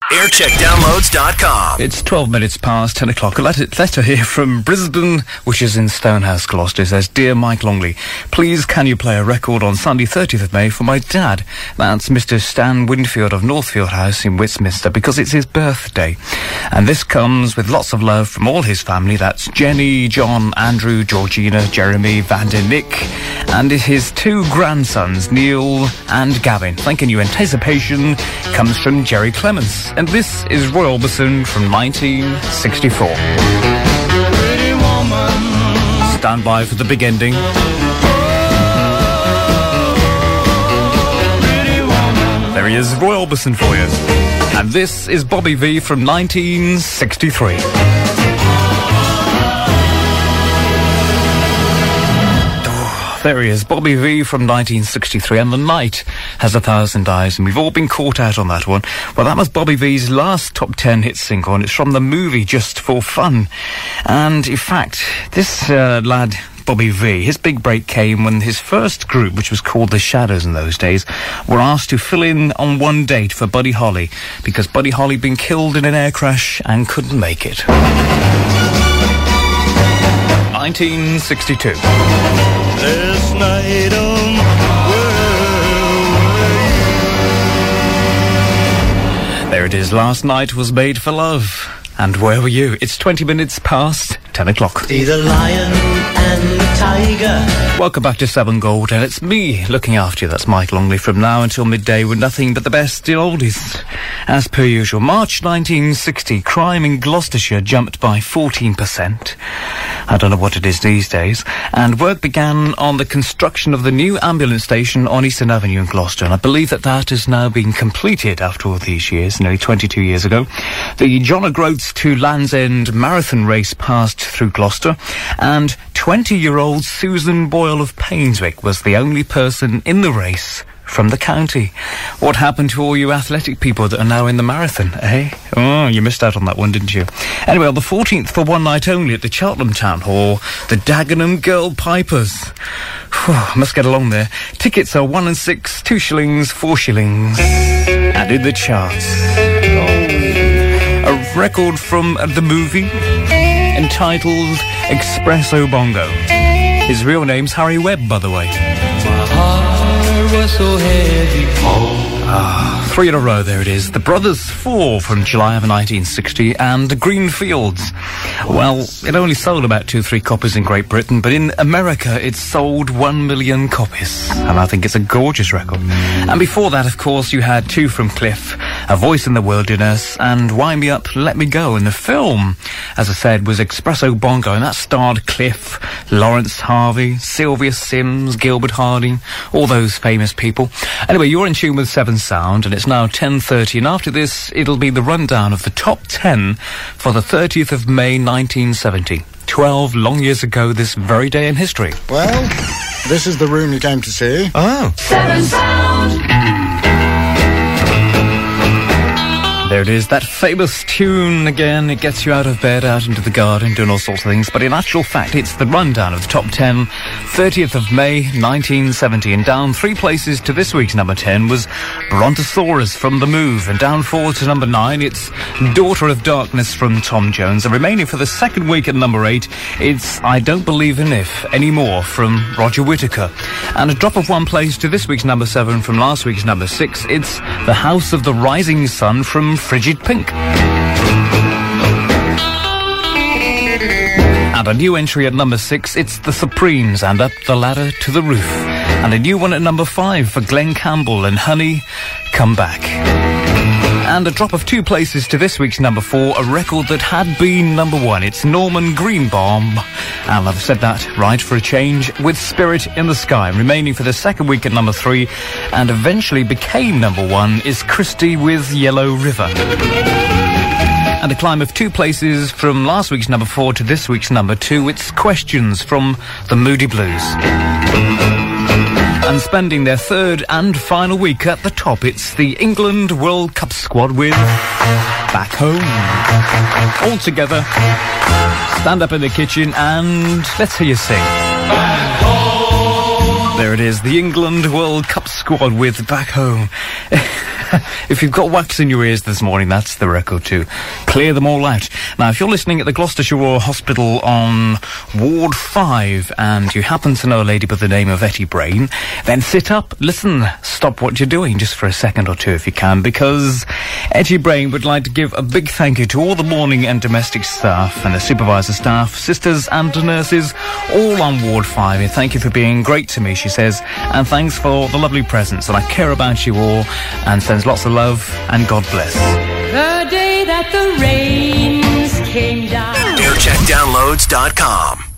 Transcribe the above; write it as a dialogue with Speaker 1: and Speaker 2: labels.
Speaker 1: aircheckdownloads.com.
Speaker 2: It's 12 minutes past 10 o'clock. A letter here from Brisbane, which is in Stonehouse, Gloucester. It says, Dear Mike Longley, please can you play a record on Sunday 30th of May for my dad? That's Mr. Stan Winfield of Northfield House in Westminster, because it's his birthday. And this comes with lots of love from all his family. That's Jenny, John, Andrew, Georgina, Jeremy, Vander, Nick, and his two grandsons, Neil and Gavin. Thanking you. Anticipation comes from Jerry Clements. And this is Roy Orbison from 1964.
Speaker 3: Pretty woman.
Speaker 2: Stand by for the big ending.
Speaker 3: Pretty woman.
Speaker 2: There he is, Roy Orbison for you. And this is Bobby V from 1963. There he is, Bobby V from 1963, and The Night Has 1,000 Eyes, and we've all been caught out on that one. Well, that was Bobby V's last top 10 hit single, and it's from the movie Just for Fun. And, in fact, this lad, Bobby V, his big break came when his first group, which was called The Shadows in those days, were asked to fill in on one date for Buddy Holly, because Buddy Holly had been killed in an air crash and couldn't make it. 1962.
Speaker 3: Last night
Speaker 2: There it is, Last Night Was Made for Love. And where were you? It's 20 minutes past 10 o'clock.
Speaker 4: See the lion and the tiger.
Speaker 2: Welcome back to 7 Gold, and it's me looking after you. That's Mike Longley from now until midday with nothing but the best in oldies. As per usual, March 1960, crime in Gloucestershire jumped by 14%. I don't know what it is these days. And work began on the construction of the new ambulance station on Eastern Avenue in Gloucester, and I believe that has now been completed after all these years, nearly 22 years ago. The John O'Groats to Land's End marathon race passed through Gloucester, and 20-year-old Susan Boyle of Painswick was the only person in the race from the county. What happened to all you athletic people that are now in the marathon, eh? Oh, you missed out on that one, didn't you? Anyway, on the 14th, for one night only at the Cheltenham Town Hall, the Dagenham Girl Pipers. Must get along there. Tickets are 1 and 6, 2 shillings, 4 shillings. And in the charts, a record from the movie entitled Espresso Bongo. His real name's Harry Webb, by the way.
Speaker 3: My heart was so heavy.
Speaker 2: 3 in a row, there it is. The Brothers 4 from July of 1960, and The Green Fields. Well, it only sold about 2-3 copies in Great Britain, but in America it sold 1 million copies. And I think it's a gorgeous record. And before that, of course, you had 2 from Cliff, A Voice in the Wilderness, and Wind Me Up, Let Me Go. And the film, as I said, was Espresso Bongo, and that starred Cliff, Lawrence Harvey, Sylvia Sims, Gilbert Harding, all those famous people. Anyway, you're in tune with 7 Sound, and it's now 10:30, and after this, it'll be the rundown of the top 10 for the 30th of May 1970. 12 long years ago this very day in history.
Speaker 5: Well, this is the room you came to see.
Speaker 2: Oh.
Speaker 6: 7 Sound.
Speaker 2: There it is, that famous tune again. It gets you out of bed, out into the garden, doing all sorts of things. But in actual fact, it's the rundown of the top 10, 30th of May, 1970. And down 3 places to this week's number 10 was Brontosaurus from The Move. And down 4 to number 9, it's Daughter of Darkness from Tom Jones. And remaining for the second week at number 8, it's I Don't Believe in If Anymore from Roger Whittaker. And a drop of 1 place to this week's number 7 from last week's number 6, it's The House of the Rising Sun from Frigid Pink. And a new entry at number 6, it's The Supremes and Up the Ladder to the Roof. And a new one at number 5 for Glenn Campbell and Honey, Come Back. And a drop of 2 places to this week's number 4, a record that had been number 1. It's Norman Greenbaum, and I've said that right for a change, with Spirit in the Sky. Remaining for the second week at number 3, and eventually became number 1, is Christie with Yellow River. And a climb of 2 places from last week's number 4 to this week's number 2, it's Questions from the Moody Blues. And spending their third and final week at the top, it's the England World Cup squad with Back Home. All together, stand up in the kitchen and let's hear you sing.
Speaker 3: Back home.
Speaker 2: There it is, the England World Cup squad with Back Home. If you've got wax in your ears this morning, that's the record to clear them all out. Now, if you're listening at the Gloucestershire Royal Hospital on Ward 5 and you happen to know a lady by the name of Etty Brain, then sit up, listen, stop what you're doing just for a second or two if you can, because Etty Brain would like to give a big thank you to all the morning and domestic staff and the supervisor staff, sisters and nurses, all on Ward 5. And thank you for being great to me, she says, and thanks for the lovely presents, and I care about you all, and sends lots of love, and God bless.
Speaker 1: The day that the rains came down.
Speaker 6: AirCheckDownloads.com